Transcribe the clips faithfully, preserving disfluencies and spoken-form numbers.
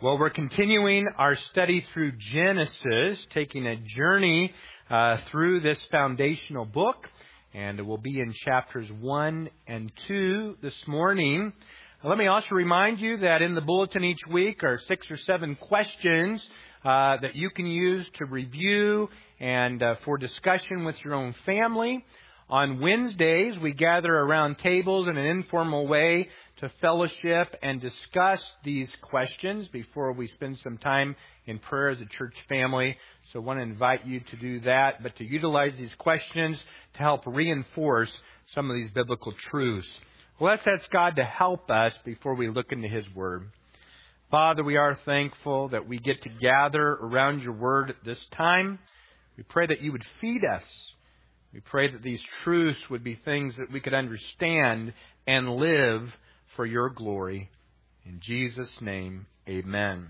Well, we're continuing our study through Genesis, taking a journey uh, through this foundational book, and we'll be in chapters one and two this morning. Let me also remind you that in the bulletin each week are six or seven questions uh, that you can use to review and uh, for discussion with your own family. On Wednesdays, we gather around tables in an informal way to fellowship and discuss these questions before we spend some time in prayer as a church family. So I want to invite you to do that, but to utilize these questions to help reinforce some of these biblical truths. Well, let's ask God to help us before we look into His Word. Father, we are thankful that we get to gather around your Word at this time. We pray that you would feed us. We pray that these truths would be things that we could understand and live for your glory. In Jesus' name, amen.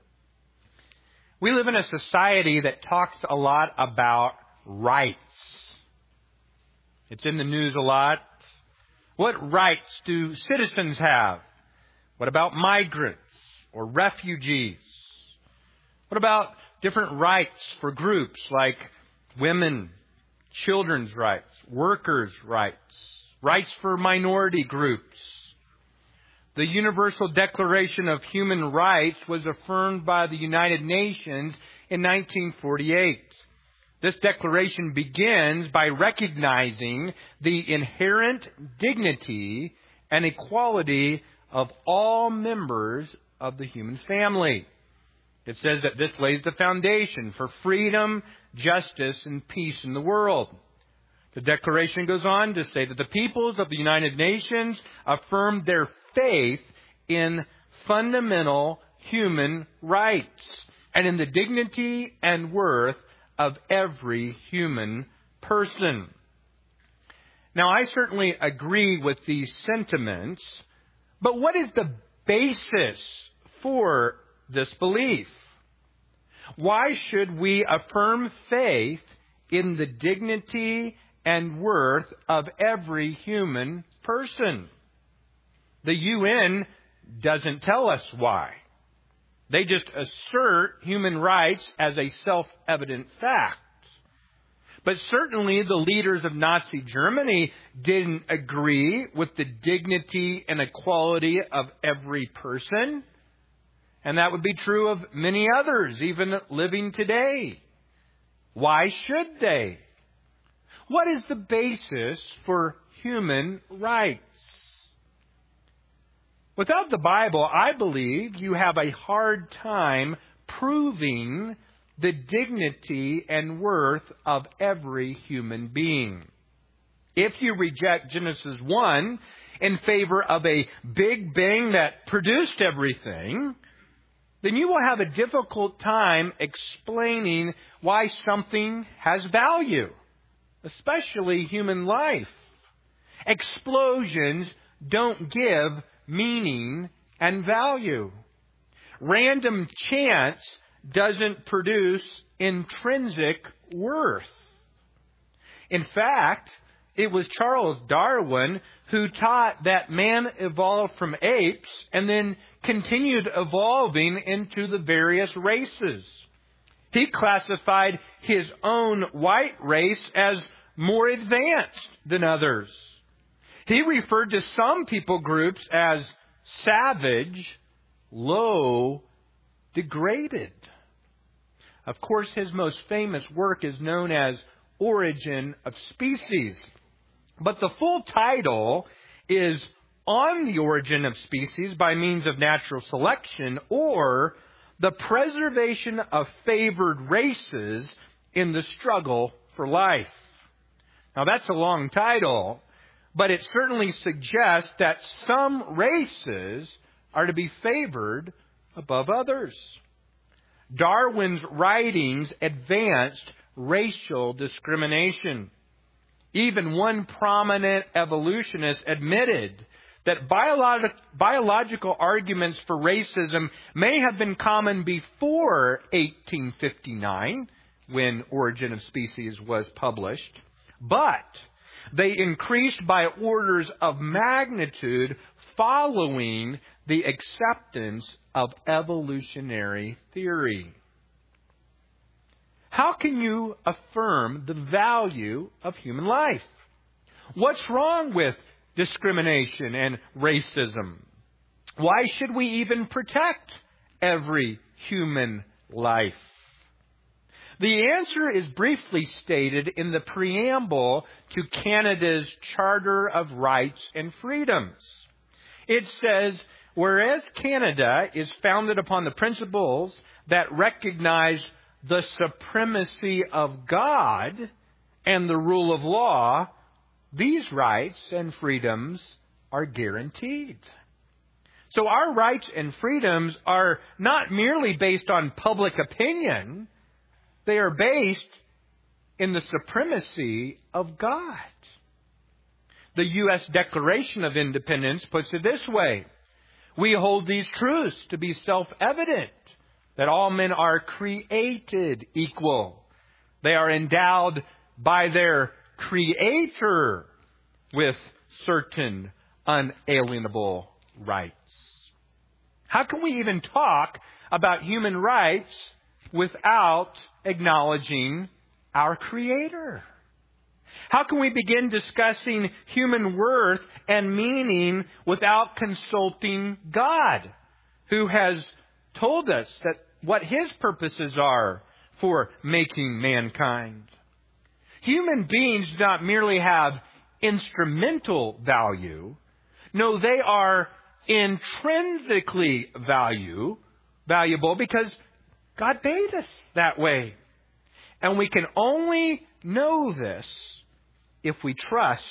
We live in a society that talks a lot about rights. It's in the news a lot. What rights do citizens have? What about migrants or refugees? What about different rights for groups like women, children's rights, workers' rights, rights for minority groups? The Universal Declaration of Human Rights was affirmed by the United Nations in nineteen forty-eight. This declaration begins by recognizing the inherent dignity and equality of all members of the human family. It says that this lays the foundation for freedom, justice, and peace in the world. The declaration goes on to say that the peoples of the United Nations affirm their faith in fundamental human rights and in the dignity and worth of every human person. Now, I certainly agree with these sentiments, but what is the basis for this belief? Why should we affirm faith in the dignity and worth of every human person? The U N doesn't tell us why. They just assert human rights as a self-evident fact. But certainly the leaders of Nazi Germany didn't agree with the dignity and equality of every person. And that would be true of many others, even living today. Why should they? What is the basis for human rights? Without the Bible, I believe you have a hard time proving the dignity and worth of every human being. If you reject Genesis one in favor of a big bang that produced everything, then you will have a difficult time explaining why something has value, especially human life. Explosions don't give meaning and value. Random chance doesn't produce intrinsic worth. In fact, it was Charles Darwin who taught that man evolved from apes and then continued evolving into the various races. He classified his own white race as more advanced than others. He referred to some people groups as savage, low, degraded. Of course, his most famous work is known as Origin of Species. But the full title is On the Origin of Species by Means of Natural Selection, or The Preservation of Favored Races in the Struggle for Life. Now, that's a long title, but it certainly suggests that some races are to be favored above others. Darwin's writings advanced racial discrimination. Even one prominent evolutionist admitted that biolog- biological arguments for racism may have been common before eighteen fifty-nine, when Origin of Species was published, but they increased by orders of magnitude following the acceptance of evolutionary theory. How can you affirm the value of human life? What's wrong with discrimination and racism? Why should we even protect every human life? The answer is briefly stated in the preamble to Canada's Charter of Rights and Freedoms. It says, whereas Canada is founded upon the principles that recognize the supremacy of God and the rule of law, these rights and freedoms are guaranteed. So our rights and freedoms are not merely based on public opinion. They are based in the supremacy of God. The U S Declaration of Independence puts it this way. We hold these truths to be self-evident, that all men are created equal. They are endowed by their Creator with certain unalienable rights. How can we even talk about human rights without acknowledging our Creator? How can we begin discussing human worth and meaning without consulting God, who has told us that what His purposes are for making mankind? Human beings do not merely have instrumental value. No, they are intrinsically value, valuable because God made us that way. And we can only know this if we trust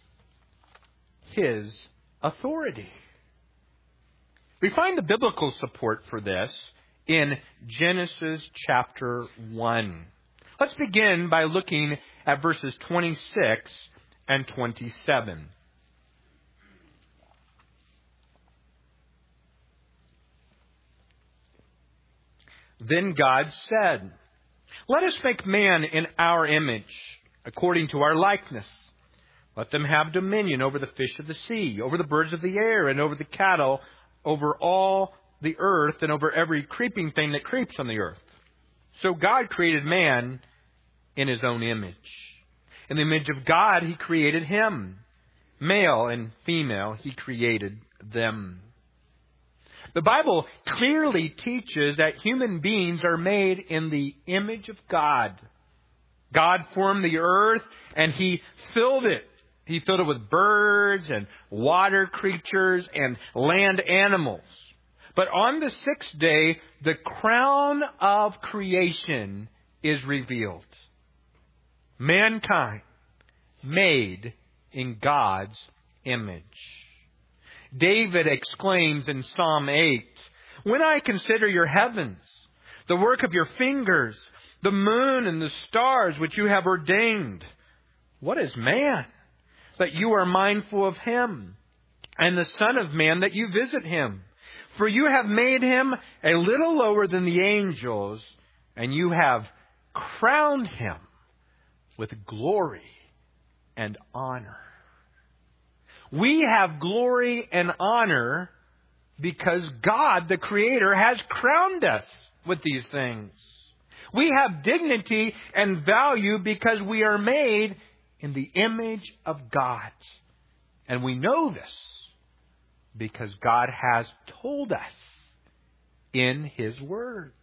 His authority. We find the biblical support for this in Genesis chapter one. Let's begin by looking at verses twenty-six and twenty-seven. Then God said, "Let us make man in our image, according to our likeness. Let them have dominion over the fish of the sea, over the birds of the air, and over the cattle, over all the earth, and over every creeping thing that creeps on the earth." So God created man in His own image. In the image of God, He created him. Male and female, He created them. The Bible clearly teaches that human beings are made in the image of God. God formed the earth and He filled it. He filled it with birds and water creatures and land animals. But on the sixth day, the crown of creation is revealed. Mankind made in God's image. David exclaims in Psalm eight, "When I consider your heavens, the work of your fingers, the moon and the stars which you have ordained, what is man that you are mindful of him, and the Son of Man that you visit him? For you have made him a little lower than the angels, and you have crowned him with glory and honor." We have glory and honor because God, the Creator, has crowned us with these things. We have dignity and value because we are made in the image of God. And we know this because God has told us in His Word.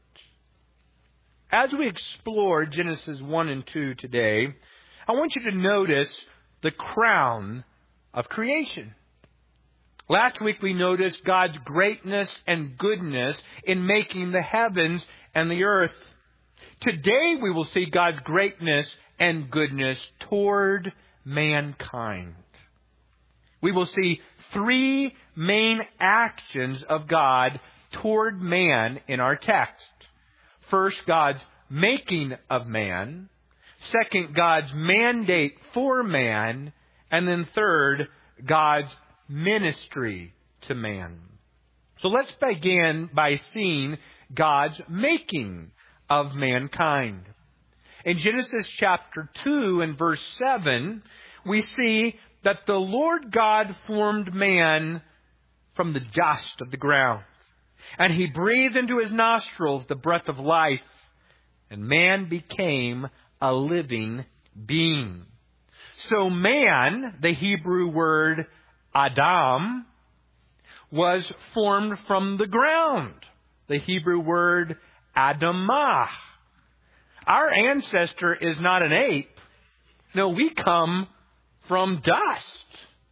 As we explore Genesis one and two today, I want you to notice the crown of creation. Last week we noticed God's greatness and goodness in making the heavens and the earth. Today we will see God's greatness and goodness toward mankind. We will see three main actions of God toward man in our text. First, God's making of man. Second, God's mandate for man. And then third, God's ministry to man. So let's begin by seeing God's making of mankind. In Genesis chapter two and verse seven, we see that the Lord God formed man from the dust of the ground. And He breathed into his nostrils the breath of life, and man became a living being. So man, the Hebrew word Adam, was formed from the ground. The Hebrew word Adamah. Our ancestor is not an ape. No, we come from dust.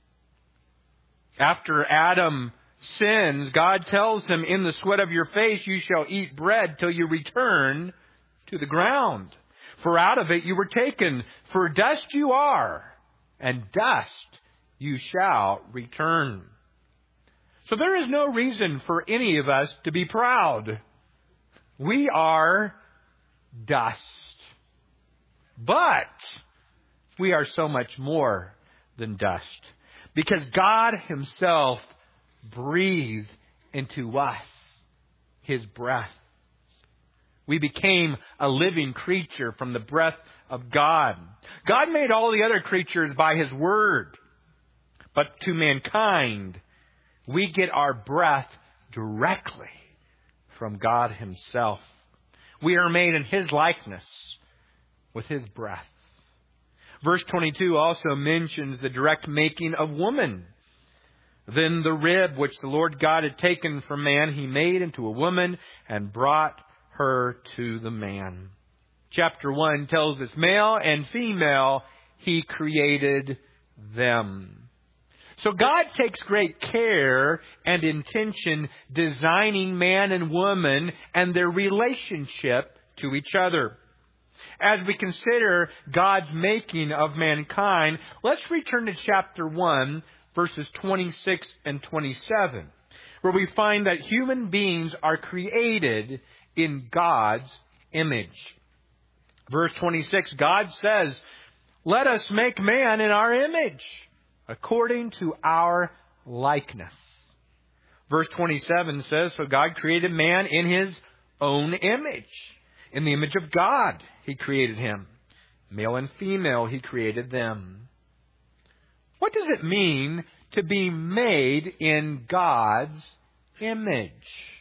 After Adam sins, God tells him, in the sweat of your face you shall eat bread till you return to the ground. For out of it you were taken. For dust you are, and dust you shall return. So there is no reason for any of us to be proud. We are dust. But we are so much more than dust, because God Himself breathed into us His breath. We became a living creature from the breath of God. God made all the other creatures by His word. But to mankind, we get our breath directly from God Himself. We are made in His likeness with His breath. Verse twenty-two also mentions the direct making of woman. Then the rib which the Lord God had taken from man, He made into a woman and brought her to the man. Chapter one tells us male and female He created them. So God takes great care and intention designing man and woman and their relationship to each other. As we consider God's making of mankind, let's return to chapter one, verses twenty-six and twenty-seven, where we find that human beings are created in God's image. Verse twenty-six, God says, "Let us make man in our image, according to our likeness." Verse twenty-seven says, "So God created man in His own image. In the image of God He created him. Male and female He created them." What does it mean to be made in God's image?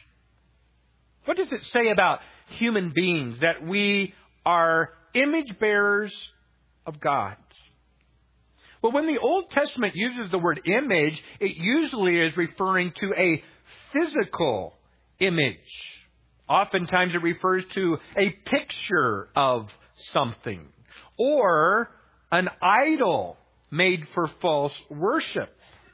What does it say about human beings that we are image bearers of God? Well, when the Old Testament uses the word image, it usually is referring to a physical image. Oftentimes it refers to a picture of something or an idol made for false worship.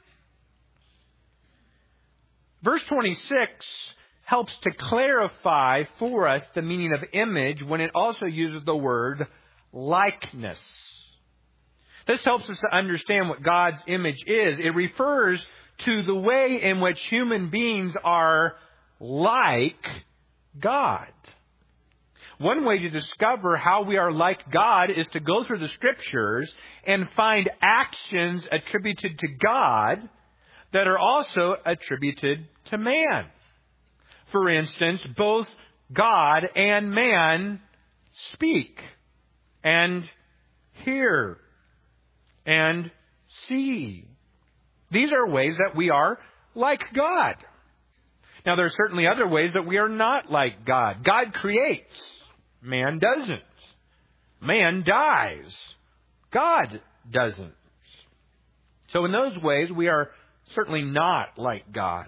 Verse twenty-six helps to clarify for us the meaning of image when it also uses the word likeness. This helps us to understand what God's image is. It refers to the way in which human beings are like God. One way to discover how we are like God is to go through the Scriptures and find actions attributed to God that are also attributed to man. For instance, both God and man speak and hear and see. These are ways that we are like God. Now, there are certainly other ways that we are not like God. God creates. Man doesn't. Man dies. God doesn't. So in those ways, we are certainly not like God.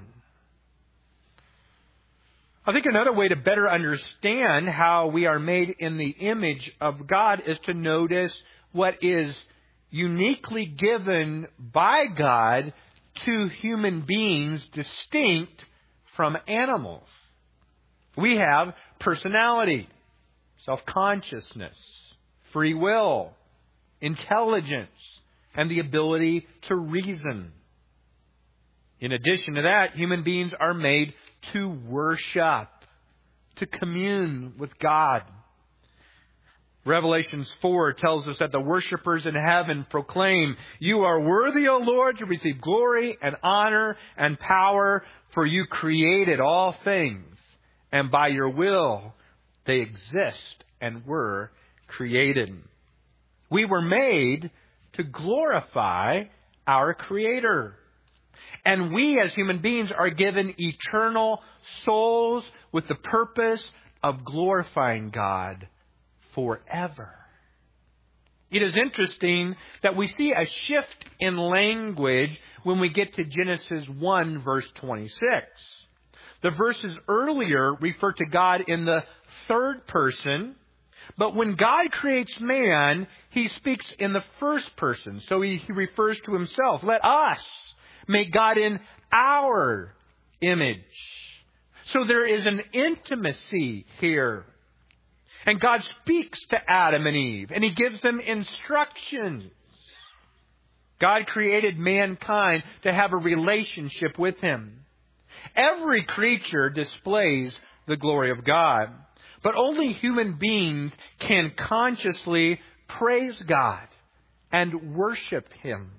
I think another way to better understand how we are made in the image of God is to notice what is uniquely given by God to human beings distinct from animals. We have personality, self-consciousness, free will, intelligence, and the ability to reason. In addition to that, human beings are made to worship, to commune with God. Revelations four tells us that the worshipers in heaven proclaim, "You are worthy, O Lord, to receive glory and honor and power, for you created all things, and by your will they exist and were created." We were made to glorify our Creator. And we as human beings are given eternal souls with the purpose of glorifying God forever. It is interesting that we see a shift in language when we get to Genesis one, verse twenty-six. The verses earlier refer to God in the third person, but when God creates man, He speaks in the first person. So He, he refers to Himself. Let us make God in our image. So there is an intimacy here. And God speaks to Adam and Eve, and He gives them instructions. God created mankind to have a relationship with Him. Every creature displays the glory of God, but only human beings can consciously praise God and worship Him.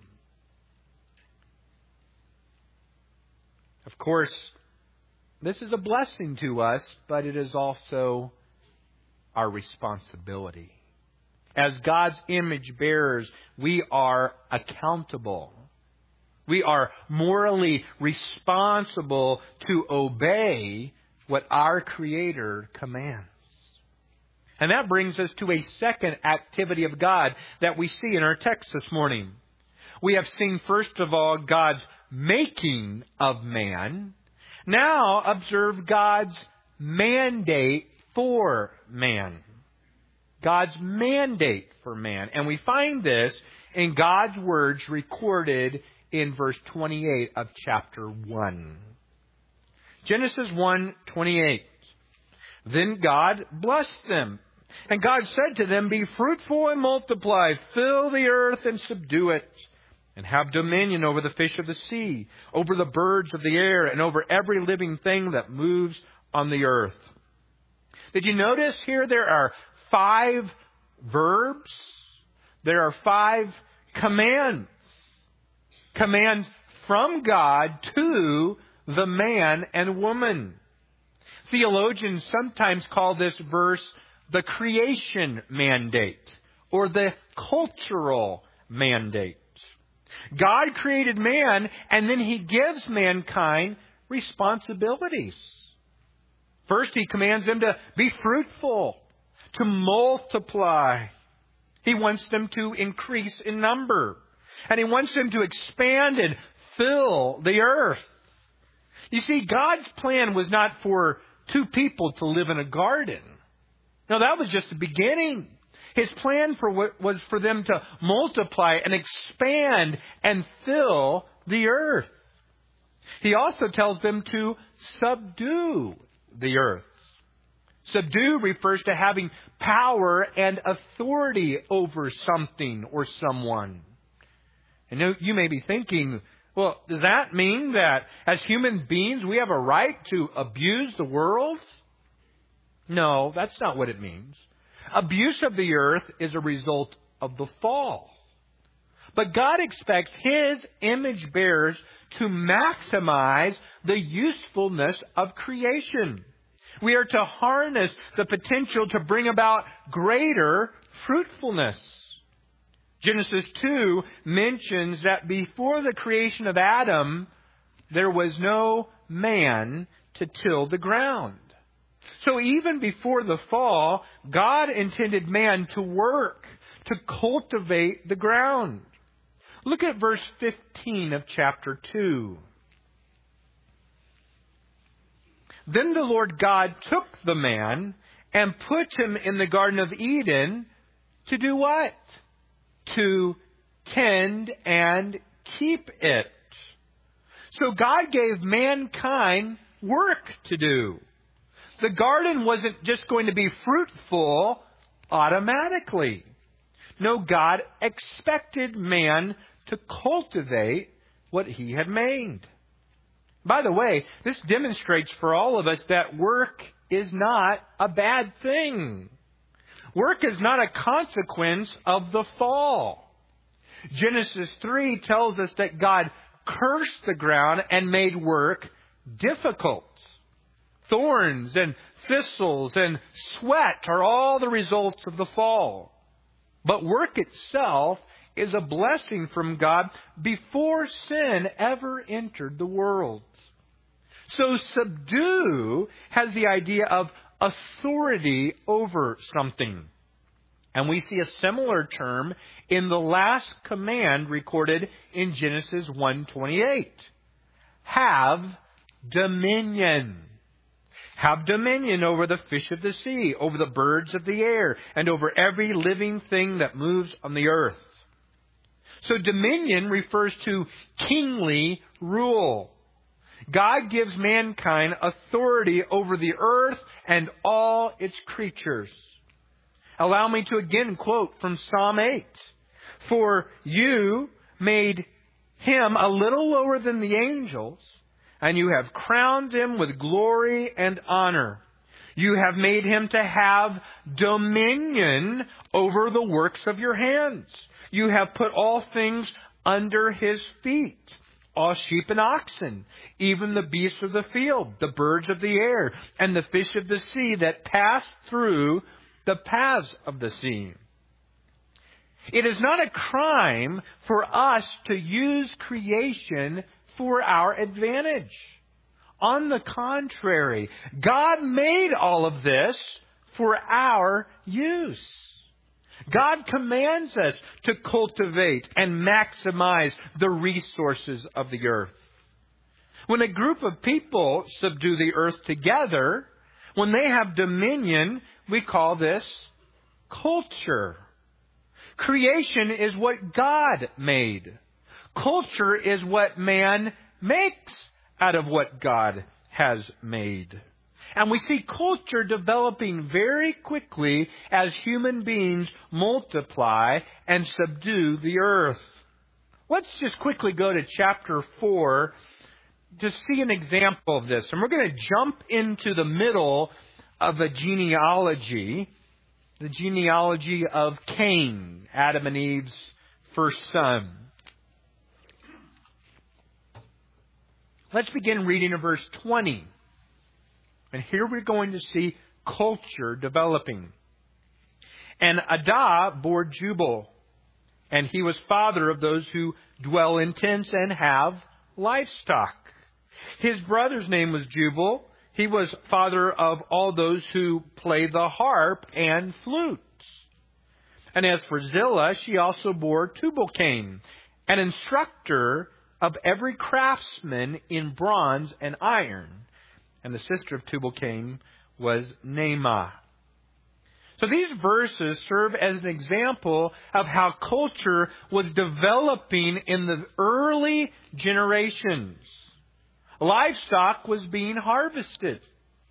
Of course, this is a blessing to us, but it is also our responsibility. As God's image bearers, we are accountable. We are morally responsible to obey what our Creator commands. And that brings us to a second activity of God that we see in our text this morning. We have seen, first of all, God's making of man. Now observe God's mandate for man. God's mandate for man. And we find this in God's words recorded in verse twenty-eight of chapter one. Genesis one twenty-eight. Then God blessed them. And God said to them, be fruitful and multiply, fill the earth and subdue it, and have dominion over the fish of the sea, over the birds of the air, and over every living thing that moves on the earth. Did you notice here there are five verbs? There are five commands. Commands from God to the man and woman. Theologians sometimes call this verse the creation mandate or the cultural mandate. God created man, and then He gives mankind responsibilities. First, He commands them to be fruitful, to multiply. He wants them to increase in number. And He wants them to expand and fill the earth. You see, God's plan was not for two people to live in a garden. No, that was just the beginning. His plan for what was for them to multiply and expand and fill the earth. He also tells them to subdue the earth. Subdue refers to having power and authority over something or someone. And you may be thinking, well, does that mean that as human beings we have a right to abuse the world? No, that's not what it means. Abuse of the earth is a result of the fall. But God expects His image bearers to maximize the usefulness of creation. We are to harness the potential to bring about greater fruitfulness. Genesis two mentions that before the creation of Adam, there was no man to till the ground. So even before the fall, God intended man to work, to cultivate the ground. Look at verse fifteen of chapter two. Then the Lord God took the man and put him in the Garden of Eden to do what? To tend and keep it. So God gave mankind work to do. The garden wasn't just going to be fruitful automatically. No, God expected man to cultivate what He had made. By the way, this demonstrates for all of us that work is not a bad thing. Work is not a consequence of the fall. Genesis three tells us that God cursed the ground and made work difficult. Thorns and thistles and sweat are all the results of the fall. But work itself is a blessing from God before sin ever entered the world. So subdue has the idea of authority over something. And we see a similar term in the last command recorded in Genesis one twenty-eight. Have dominion. Have dominion over the fish of the sea, over the birds of the air, and over every living thing that moves on the earth. So dominion refers to kingly rule. God gives mankind authority over the earth and all its creatures. Allow me to again quote from Psalm eight. For you made him a little lower than the angels, and you have crowned him with glory and honor. You have made him to have dominion over the works of your hands. You have put all things under his feet. All sheep and oxen, even the beasts of the field, the birds of the air, and the fish of the sea that pass through the paths of the sea. It is not a crime for us to use creation for our advantage. On the contrary, God made all of this for our use. God commands us to cultivate and maximize the resources of the earth. When a group of people subdue the earth together, when they have dominion, we call this culture. Creation is what God made. Culture is what man makes out of what God has made. And we see culture developing very quickly as human beings multiply and subdue the earth. Let's just quickly go to chapter four to see an example of this. And we're going to jump into the middle of a genealogy, the genealogy of Cain, Adam and Eve's first son. Let's begin reading in verse twenty. And here we're going to see culture developing. And Adah bore Jubal, and he was father of those who dwell in tents and have livestock. His brother's name was Jubal. He was father of all those who play the harp and flutes. And as for Zillah, she also bore Tubal-Cain, an instructor of every craftsman in bronze and iron. And the sister of Tubal-Cain was Naamah. So these verses serve as an example of how culture was developing in the early generations. Livestock was being harvested.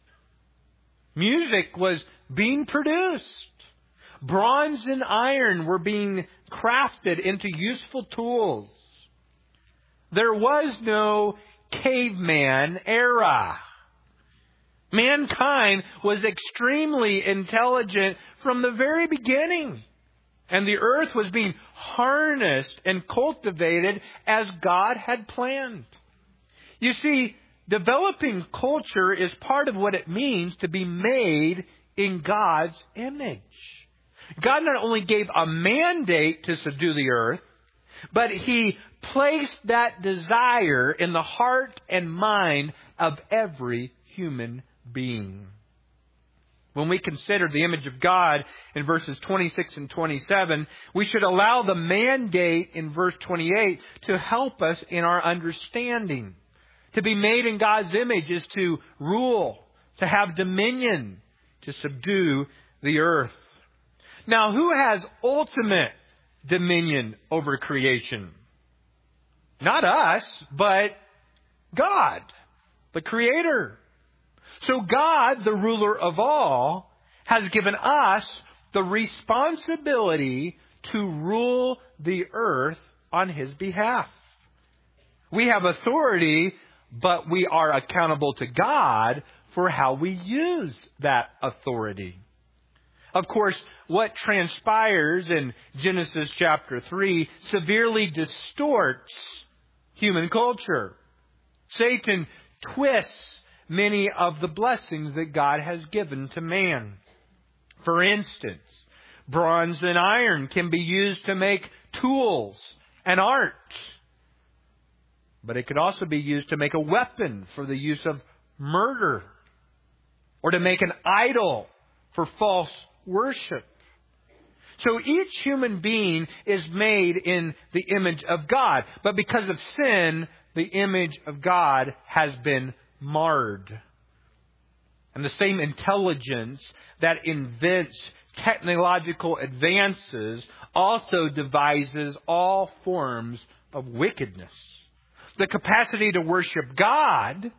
Music was being produced. Bronze and iron were being crafted into useful tools. There was no caveman era. Mankind was extremely intelligent from the very beginning. And the earth was being harnessed and cultivated as God had planned. You see, developing culture is part of what it means to be made in God's image. God not only gave a mandate to subdue the earth, but He placed that desire in the heart and mind of every human being. When we consider the image of God in verses twenty-six and twenty-seven, we should allow the mandate in verse twenty-eight to help us in our understanding. To be made in God's image is to rule, to have dominion, to subdue the earth. Now, who has ultimate dominion over creation? Not us, but God, the Creator. So God, the ruler of all, has given us the responsibility to rule the earth on His behalf. We have authority, but we are accountable to God for how we use that authority. Of course, what transpires in Genesis chapter three severely distorts human culture. Satan twists many of the blessings that God has given to man. For instance, bronze and iron can be used to make tools and art. But it could also be used to make a weapon for the use of murder, or to make an idol for false worship. So each human being is made in the image of God. But because of sin, the image of God has been marred. And the same intelligence that invents technological advances also devises all forms of wickedness. The capacity to worship God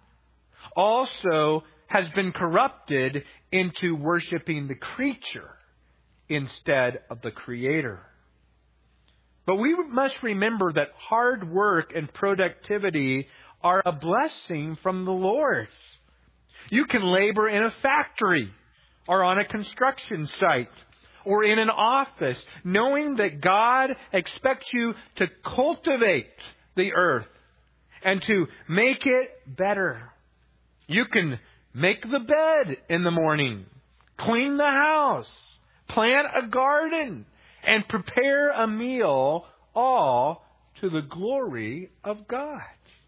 also has been corrupted into worshiping the creature instead of the Creator. But we must remember that hard work and productivity are a blessing from the Lord. You can labor in a factory or on a construction site or in an office, knowing that God expects you to cultivate the earth and to make it better. You can make the bed in the morning, clean the house, plant a garden, and prepare a meal, all to the glory of God.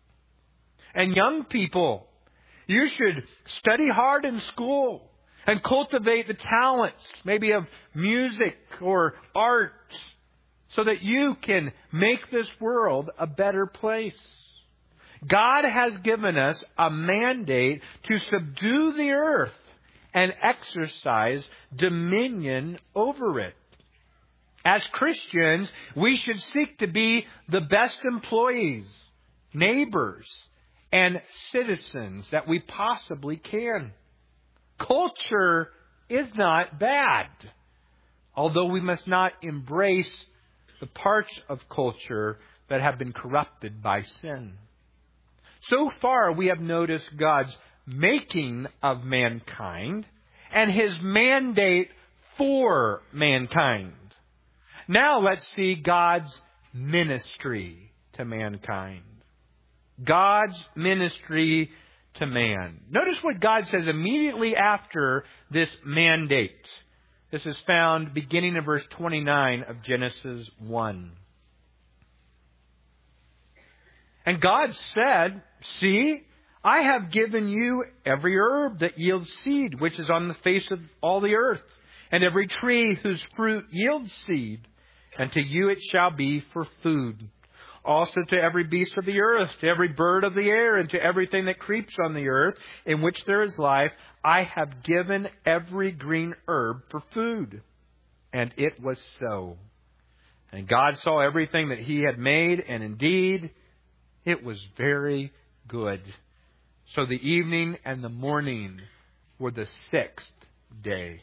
And young people, you should study hard in school and cultivate the talents, maybe of music or art, so that you can make this world a better place. God has given us a mandate to subdue the earth and exercise dominion over it. As Christians, we should seek to be the best employees, neighbors, and citizens that we possibly can. Culture is not bad, although we must not embrace the parts of culture that have been corrupted by sin. So far, we have noticed God's making of mankind and His mandate for mankind. Now let's see God's ministry to mankind. God's ministry to man. Notice what God says immediately after this mandate. This is found beginning in verse twenty-nine of Genesis one. And God said, "See, I have given you every herb that yields seed, which is on the face of all the earth, and every tree whose fruit yields seed, and to you it shall be for food. Also to every beast of the earth, to every bird of the air, and to everything that creeps on the earth, in which there is life, I have given every green herb for food." And it was so. And God saw everything that He had made, and indeed, it was very good. So the evening and the morning were the sixth day.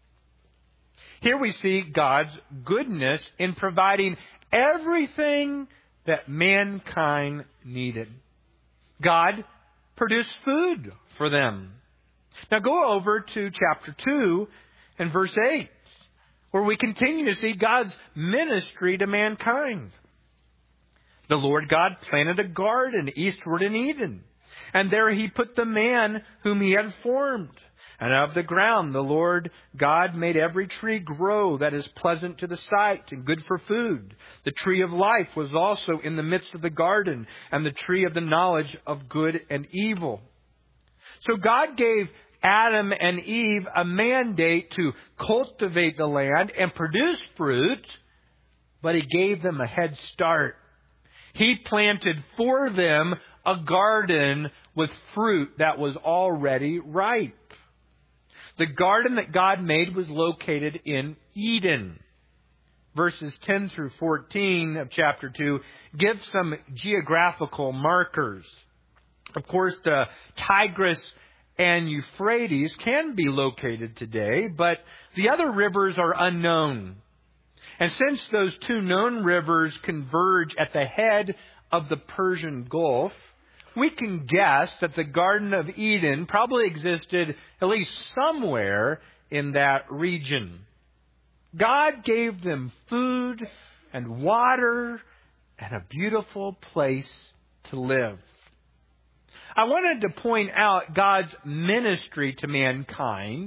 Here we see God's goodness in providing everything that mankind needed. God produced food for them. Now go over to chapter two and verse eight, where we continue to see God's ministry to mankind. The Lord God planted a garden eastward in Eden, and there He put the man whom He had formed. And of the ground the Lord God made every tree grow that is pleasant to the sight and good for food. The tree of life was also in the midst of the garden, and the tree of the knowledge of good and evil. So God gave Adam and Eve a mandate to cultivate the land and produce fruit, but He gave them a head start. He planted for them a garden with fruit that was already ripe. The garden that God made was located in Eden. Verses ten through fourteen of chapter two give some geographical markers. Of course, the Tigris and Euphrates can be located today, but the other rivers are unknown. And since those two known rivers converge at the head of the Persian Gulf, we can guess that the Garden of Eden probably existed at least somewhere in that region. God gave them food and water and a beautiful place to live. I wanted to point out God's ministry to mankind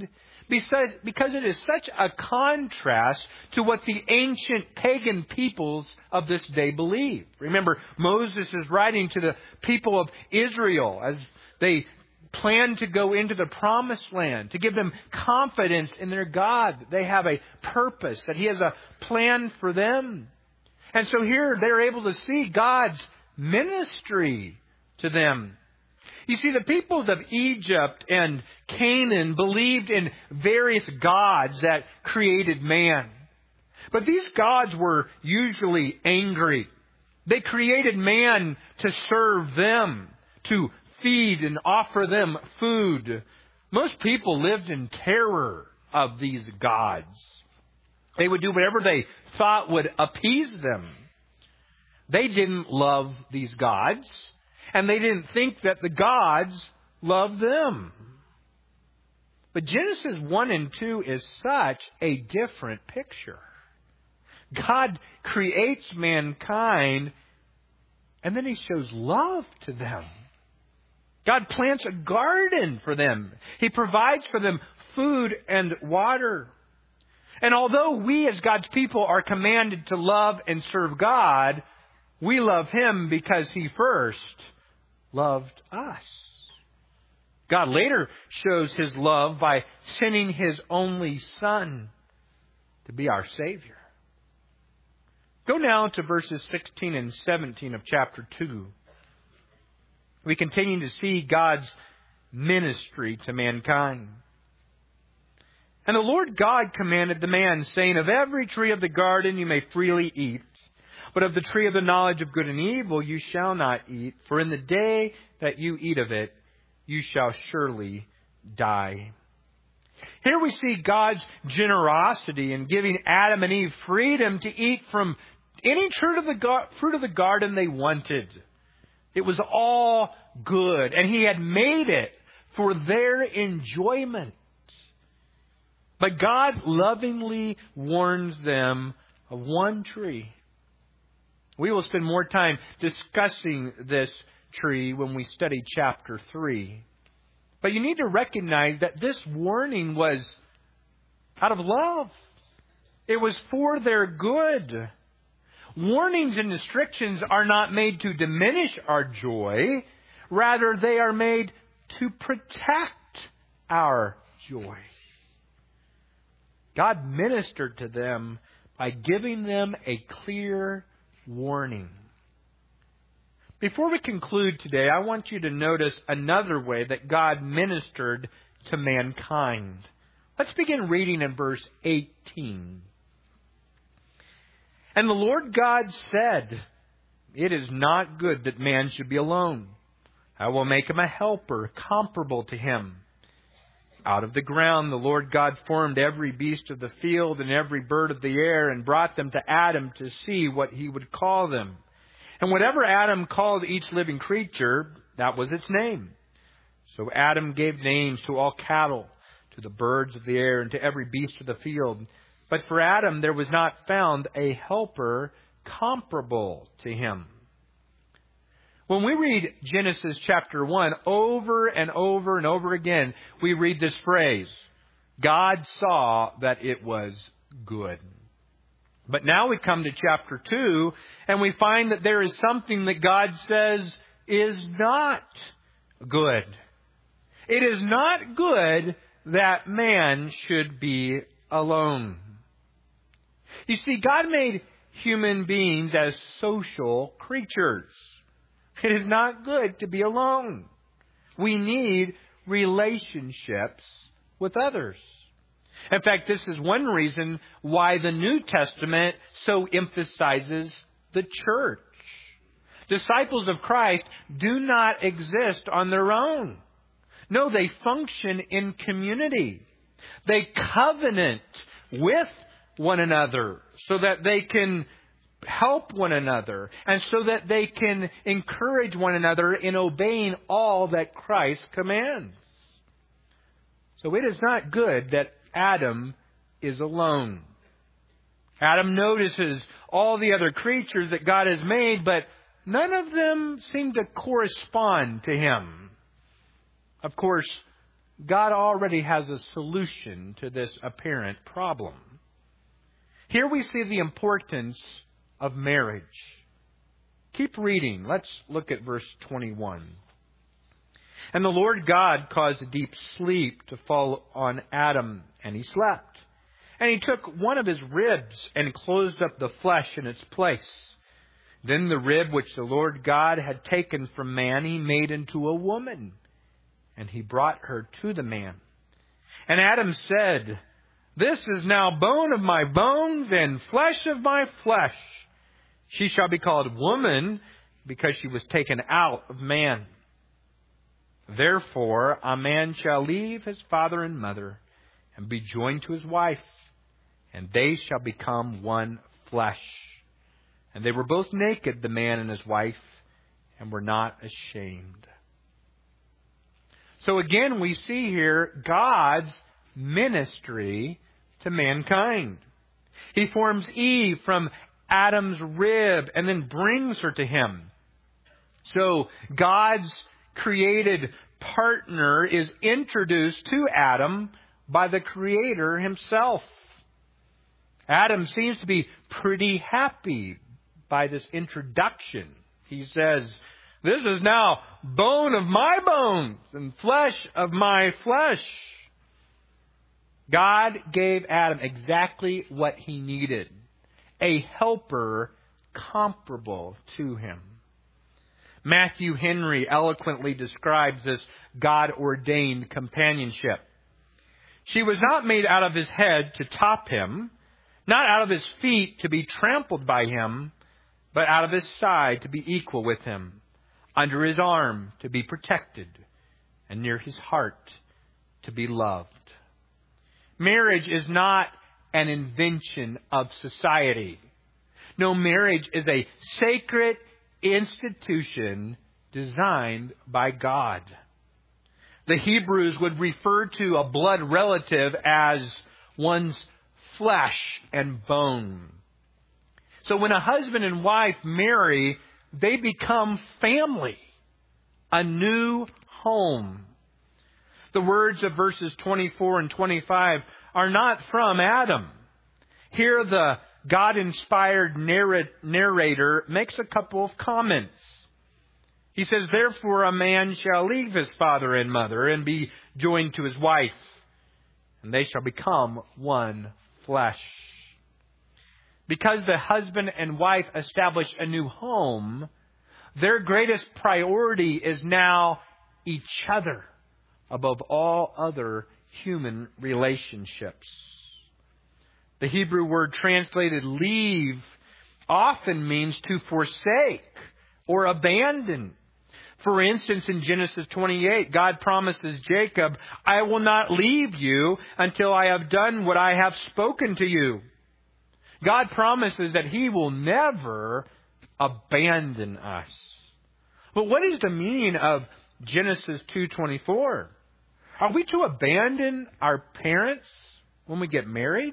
Because, because it is such a contrast to what the ancient pagan peoples of this day believe. Remember, Moses is writing to the people of Israel as they plan to go into the promised land, to give them confidence in their God, that they have a purpose, that He has a plan for them. And so here they're able to see God's ministry to them. You see, the peoples of Egypt and Canaan believed in various gods that created man. But these gods were usually angry. They created man to serve them, to feed and offer them food. Most people lived in terror of these gods. They would do whatever they thought would appease them. They didn't love these gods, and they didn't think that the gods loved them. But Genesis one and two is such a different picture. God creates mankind, and then He shows love to them. God plants a garden for them. He provides for them food and water. And although we as God's people are commanded to love and serve God, we love Him because He first loved us. God later shows His love by sending His only Son to be our Savior. Go now to verses sixteen and seventeen of chapter two. We continue to see God's ministry to mankind. And the Lord God commanded the man, saying, of every tree of the garden you may freely eat, but of the tree of the knowledge of good and evil you shall not eat, for in the day that you eat of it, you shall surely die. Here we see God's generosity in giving Adam and Eve freedom to eat from any fruit of the gar- fruit of the garden they wanted. It was all good, and He had made it for their enjoyment. But God lovingly warns them of one tree. We will spend more time discussing this tree when we study chapter three. But you need to recognize that this warning was out of love. It was for their good. Warnings and restrictions are not made to diminish our joy. Rather, they are made to protect our joy. God ministered to them by giving them a clear warning. Before we conclude today, I want you to notice another way that God ministered to mankind. Let's begin reading in verse eighteen. And the Lord God said, it is not good that man should be alone. I will make him a helper comparable to him. Out of the ground the Lord God formed every beast of the field and every bird of the air and brought them to Adam to see what he would call them. And whatever Adam called each living creature, that was its name. So Adam gave names to all cattle, to the birds of the air, and to every beast of the field. But for Adam there was not found a helper comparable to him. When we read Genesis chapter one, over and over and over again, we read this phrase, God saw that it was good. But now we come to chapter two, and we find that there is something that God says is not good. It is not good that man should be alone. You see, God made human beings as social creatures. It is not good to be alone. We need relationships with others. In fact, this is one reason why the New Testament so emphasizes the church. Disciples of Christ do not exist on their own. No, they function in community. They covenant with one another so that they can help one another and so that they can encourage one another in obeying all that Christ commands. So it is not good that Adam is alone. Adam notices all the other creatures that God has made, but none of them seem to correspond to him. Of course, God already has a solution to this apparent problem. Here we see the importance of marriage. Keep reading. Let's look at verse twenty-one. And the Lord God caused a deep sleep to fall on Adam, and he slept. And he took one of his ribs and closed up the flesh in its place. Then the rib which the Lord God had taken from man, he made into a woman, and he brought her to the man. And Adam said, This is now bone of my bones and flesh of my flesh. She shall be called woman, because she was taken out of man. Therefore a man shall leave his father and mother, and be joined to his wife, and they shall become one flesh. And they were both naked, the man and his wife, and were not ashamed. So again, we see here God's ministry to mankind. He forms Eve from Adam's rib and then brings her to him. So God's created partner is introduced to Adam by the Creator himself. Adam seems to be pretty happy by this introduction. He says, This is now bone of my bones and flesh of my flesh. God gave Adam exactly what he needed. A helper comparable to him. Matthew Henry eloquently describes this God-ordained companionship. She was not made out of his head to top him, not out of his feet to be trampled by him, but out of his side to be equal with him, under his arm to be protected, and near his heart to be loved. Marriage is not an invention of society. No, marriage is a sacred institution designed by God. The Hebrews would refer to a blood relative as one's flesh and bone. So when a husband and wife marry, they become family, a new home. The words of verses twenty-four and twenty-five are not from Adam. Here the God-inspired narrator makes a couple of comments. He says, Therefore a man shall leave his father and mother and be joined to his wife, and they shall become one flesh. Because the husband and wife establish a new home, their greatest priority is now each other above all other human relationships. The Hebrew word translated leave often means to forsake or abandon. For instance, in Genesis twenty-eight, God promises Jacob, I will not leave you until I have done what I have spoken to you. God promises that He will never abandon us. But what is the meaning of Genesis two twenty-four? Are we to abandon our parents when we get married?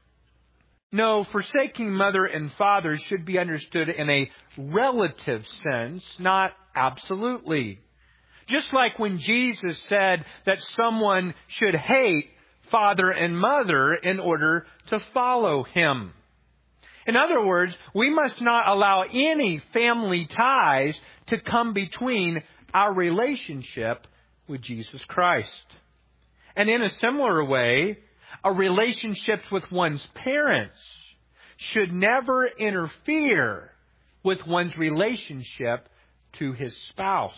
No, forsaking mother and father should be understood in a relative sense, not absolutely. Just like when Jesus said that someone should hate father and mother in order to follow Him. In other words, we must not allow any family ties to come between our relationship with Jesus Christ. And in a similar way, a relationship with one's parents should never interfere with one's relationship to his spouse.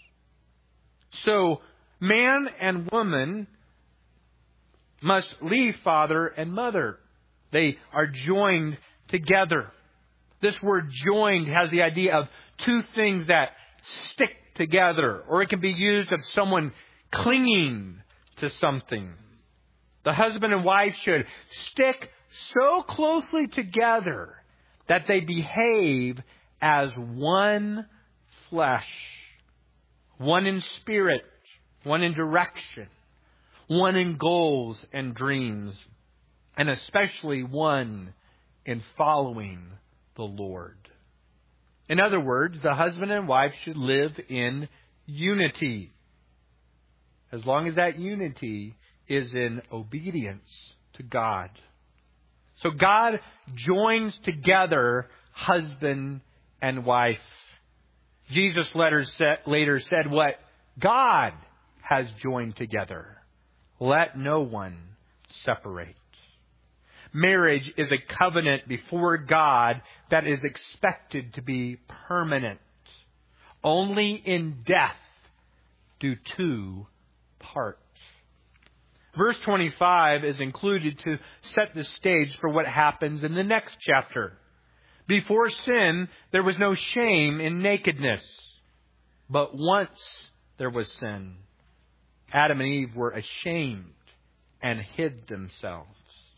So, man and woman must leave father and mother. They are joined together. This word joined has the idea of two things that stick together, or it can be used of someone clinging to something. The husband and wife should stick so closely together that they behave as one flesh, one in spirit, one in direction, one in goals and dreams, and especially one in following the Lord. In other words, the husband and wife should live in unity. as long as that unity is in obedience to God. So God joins together husband and wife. Jesus later said what God has joined together, let no one separate. Marriage is a covenant before God that is expected to be permanent. Only in death do two part. Verse twenty-five is included to set the stage for what happens in the next chapter. Before sin, there was no shame in nakedness. But once there was sin, Adam and Eve were ashamed and hid themselves.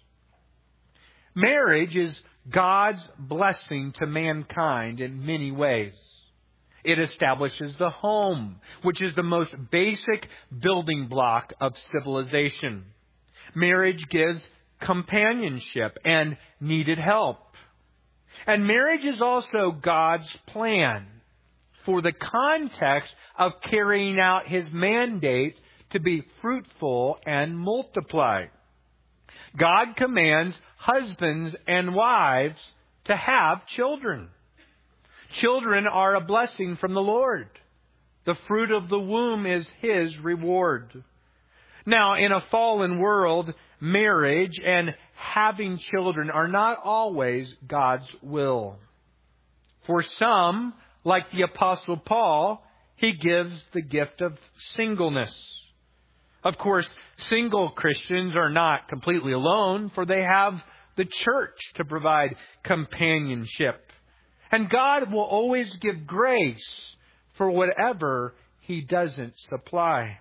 Marriage is God's blessing to mankind in many ways. It establishes the home, which is the most basic building block of civilization. Marriage gives companionship and needed help. And marriage is also God's plan for the context of carrying out His mandate to be fruitful and multiply. God commands husbands and wives to have children. Children are a blessing from the Lord. The fruit of the womb is His reward. Now, in a fallen world, marriage and having children are not always God's will. For some, like the Apostle Paul, he gives the gift of singleness. Of course, single Christians are not completely alone, for they have the church to provide companionship. And God will always give grace for whatever He doesn't supply.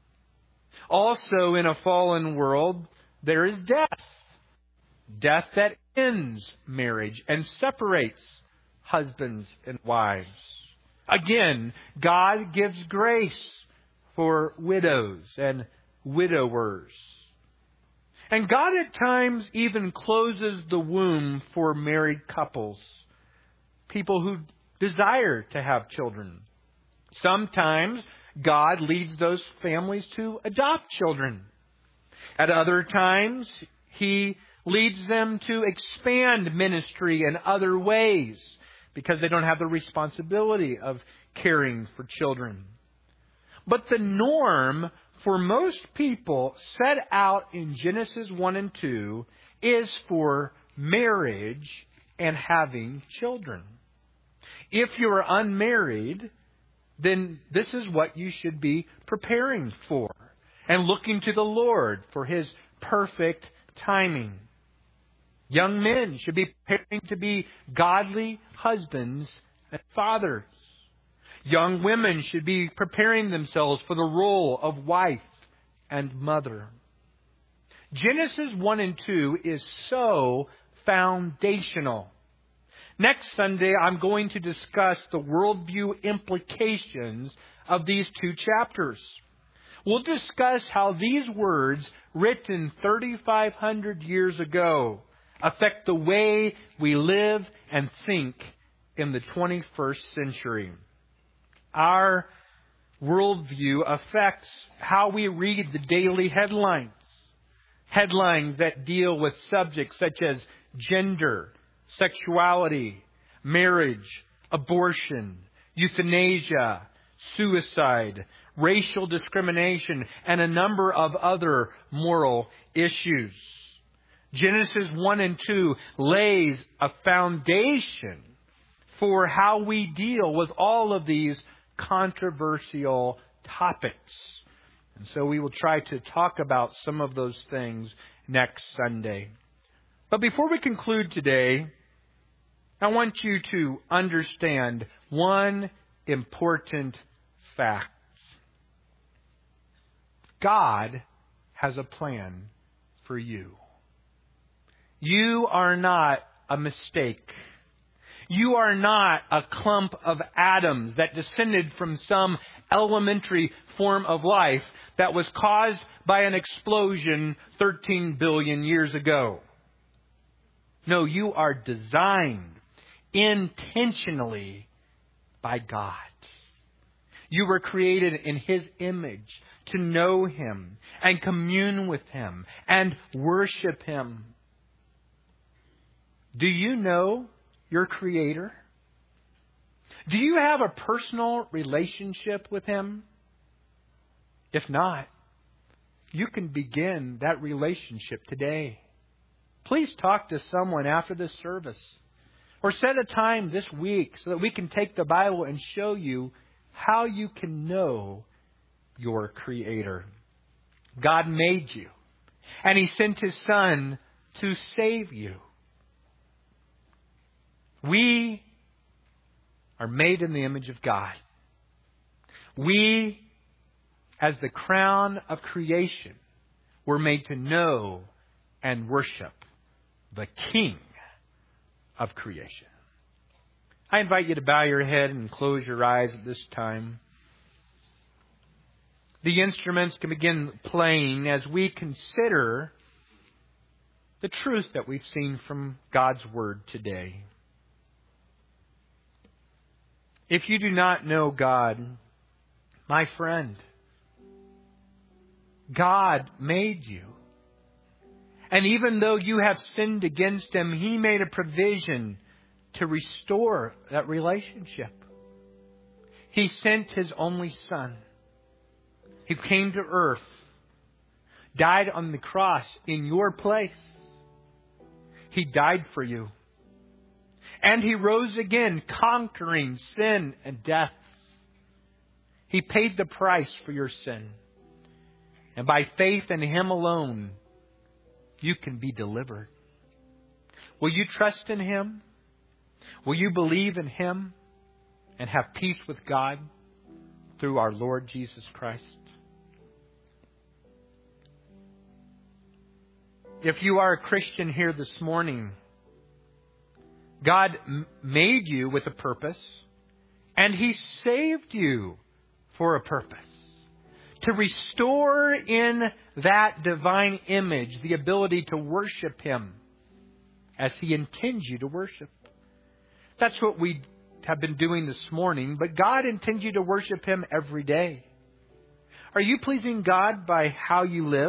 Also, in a fallen world, there is death. Death that ends marriage and separates husbands and wives. Again, God gives grace for widows and widowers. And God at times even closes the womb for married couples, people who desire to have children. Sometimes God leads those families to adopt children. At other times, He leads them to expand ministry in other ways because they don't have the responsibility of caring for children. But the norm for most people set out in Genesis one and two is for marriage and having children. If you're unmarried, then this is what you should be preparing for and looking to the Lord for His perfect timing. Young men should be preparing to be godly husbands and fathers. Young women should be preparing themselves for the role of wife and mother. Genesis one and two is so foundational. Next Sunday, I'm going to discuss the worldview implications of these two chapters. We'll discuss how these words, written thirty-five hundred years ago, affect the way we live and think in the twenty-first century. Our worldview affects how we read the daily headlines. Headlines that deal with subjects such as gender, sexuality, marriage, abortion, euthanasia, suicide, racial discrimination, and a number of other moral issues. Genesis one and two lays a foundation for how we deal with all of these controversial topics. And so we will try to talk about some of those things next Sunday. But before we conclude today, I want you to understand one important fact. God has a plan for you. You are not a mistake. You are not a clump of atoms that descended from some elementary form of life that was caused by an explosion thirteen billion years ago. No, you are designed intentionally by God. You were created in His image to know Him and commune with Him and worship Him. Do you know your Creator? Do you have a personal relationship with Him? If not, you can begin that relationship today. Please talk to someone after this service. Or set a time this week so that we can take the Bible and show you how you can know your Creator. God made you, and He sent His Son to save you. We are made in the image of God. We, as the crown of creation, were made to know and worship the King of creation. I invite you to bow your head and close your eyes at this time. The instruments can begin playing as we consider the truth that we've seen from God's Word today. If you do not know God, my friend, God made you. And even though you have sinned against Him, He made a provision to restore that relationship. He sent His only Son. He came to earth, died on the cross in your place. He died for you. And He rose again, conquering sin and death. He paid the price for your sin. And by faith in Him alone, you can be delivered. Will you trust in Him? Will you believe in Him and have peace with God through our Lord Jesus Christ? If you are a Christian here this morning, God m- made you with a purpose, and He saved you for a purpose. To restore in that divine image the ability to worship Him as He intends you to worship. That's what we have been doing this morning, but God intends you to worship Him every day. Are you pleasing God by how you live?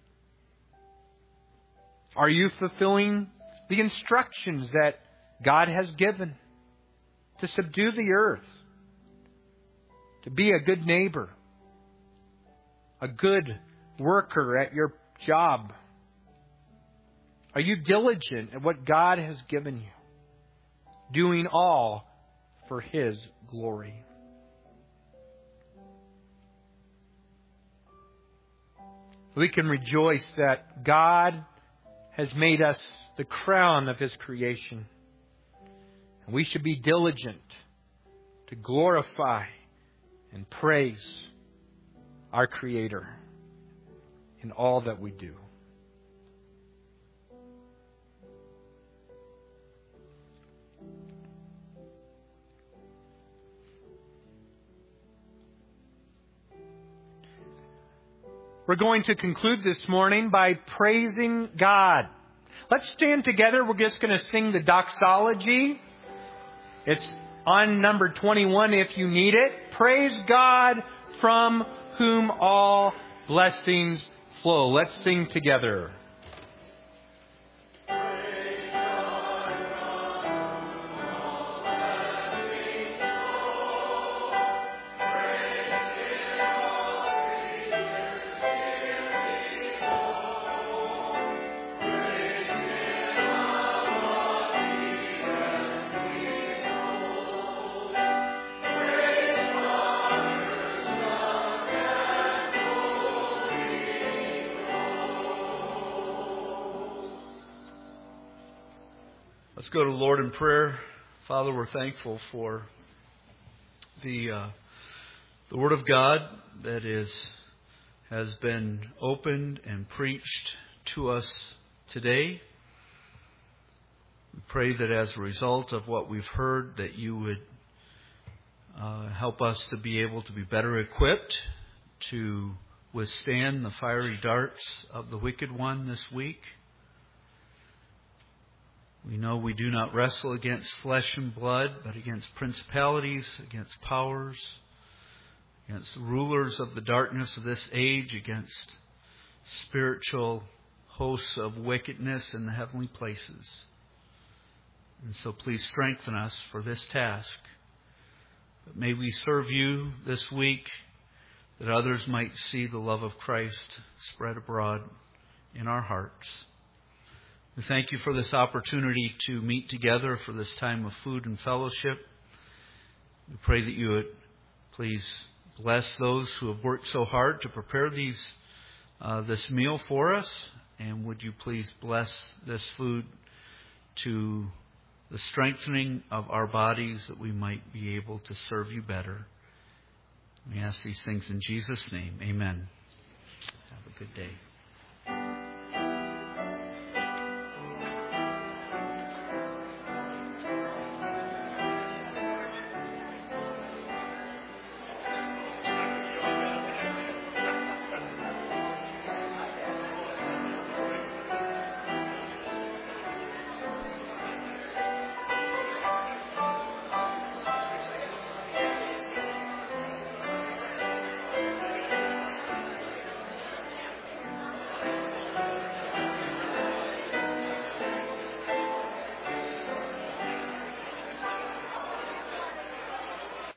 Are you fulfilling the instructions that God has given to subdue the earth, to be a good neighbor, a good worker at your job? Are you diligent at what God has given you, doing all for His glory? We can rejoice that God has made us the crown of His creation. And we should be diligent to glorify and praise our Creator in all that we do. We're going to conclude this morning by praising God. Let's stand together. We're just going to sing the doxology. It's on number twenty-one if you need it. Praise God from whom all blessings flow. Let's sing together. Let's go to the Lord in prayer. Father, we're thankful for the uh, the Word of God that is has been opened and preached to us today. We pray that as a result of what we've heard, that you would uh, help us to be able to be better equipped to withstand the fiery darts of the wicked one this week. We know we do not wrestle against flesh and blood, but against principalities, against powers, against the rulers of the darkness of this age, against spiritual hosts of wickedness in the heavenly places. And so please strengthen us for this task. But may we serve you this week, that others might see the love of Christ spread abroad in our hearts. We thank you for this opportunity to meet together for this time of food and fellowship. We pray that you would please bless those who have worked so hard to prepare these uh, this meal for us. And would you please bless this food to the strengthening of our bodies, that we might be able to serve you better. We ask these things in Jesus' name. Amen. Have a good day.